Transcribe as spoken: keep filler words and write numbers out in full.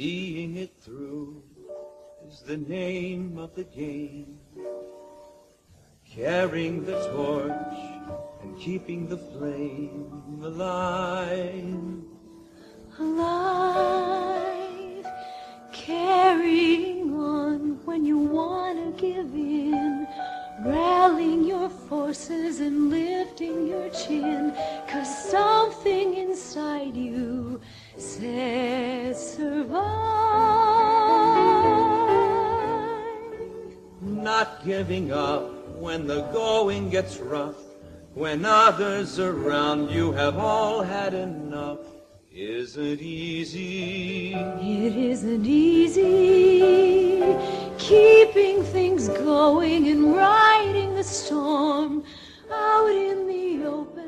Seeing it through is the name of the game. Carrying the torch and keeping the flame alive. Alive, carrying on when you want to give in. Rallying your forces and lifting your chin, 'cause something inside you says survive. Not giving up when the going gets rough, when others around you have all had enough. Isn't easy. It isn't easy keeping things going and riding the storm out in the open.